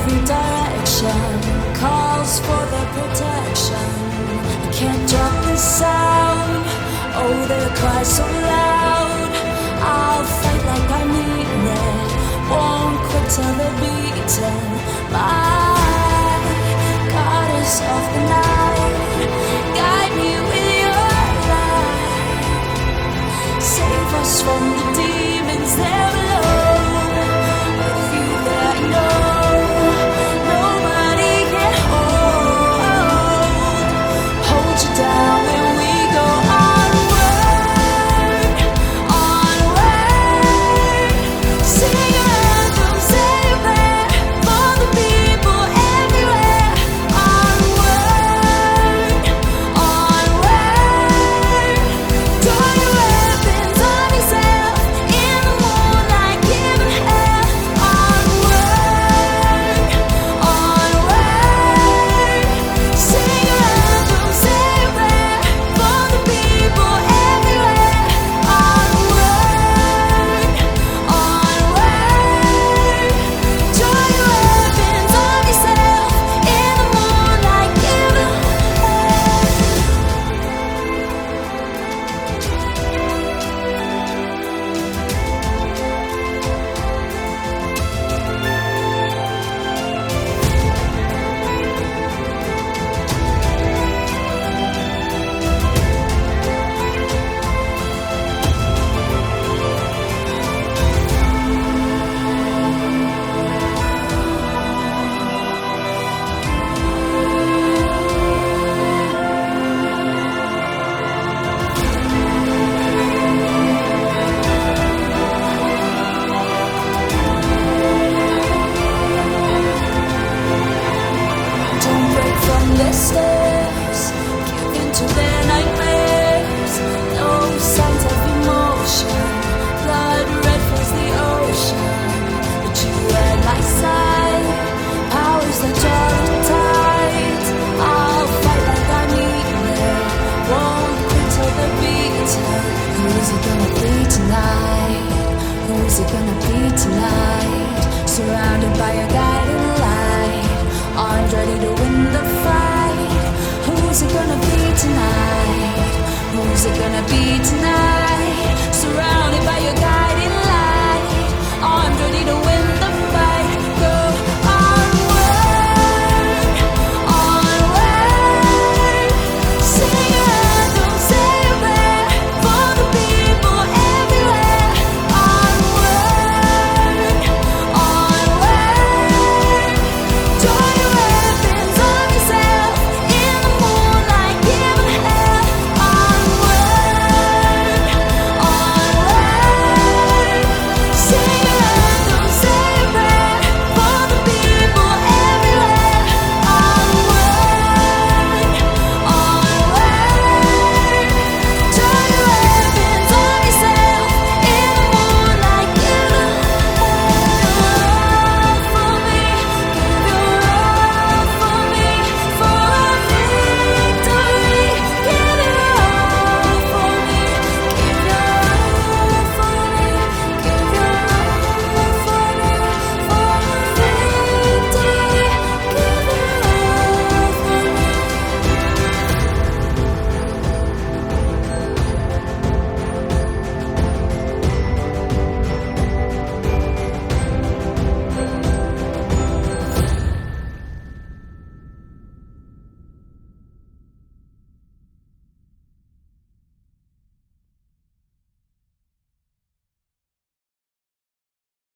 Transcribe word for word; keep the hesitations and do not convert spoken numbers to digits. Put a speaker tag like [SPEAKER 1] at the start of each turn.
[SPEAKER 1] every direction calls for the protection. I can't drop this sound. Oh, they cry so loud. I'll fight like I mean it. Won't quit till they're beaten. My goddess of the night, guide me with your light. Save us from the demons there below. With you there, I know nobody can hold. Hold you down when we go onward, onward. Sing your anthem, say a prayer for the people everywhere. Onward, onward. Draw your weapons on yourself in the moonlight, giving hell. Onward, onward. Sing your anthem, say a prayer for the people everywhere. Onward, onward. Draw your weapons on yourself in the moonlight, giving hell. Don't break from their stairs, give in to their nightmares. No signs of emotion, blood red fills the ocean. But you at my side, powers that draw the tide. I'll fight like I mean it, won't quit till they're beaten. Who's it gonna be tonight? Who's it gonna be tonight? Surrounded by your guiding light, armed ready to win the fight. Who's it gonna be tonight? Who's it gonna be tonight? Surrounded by your guide.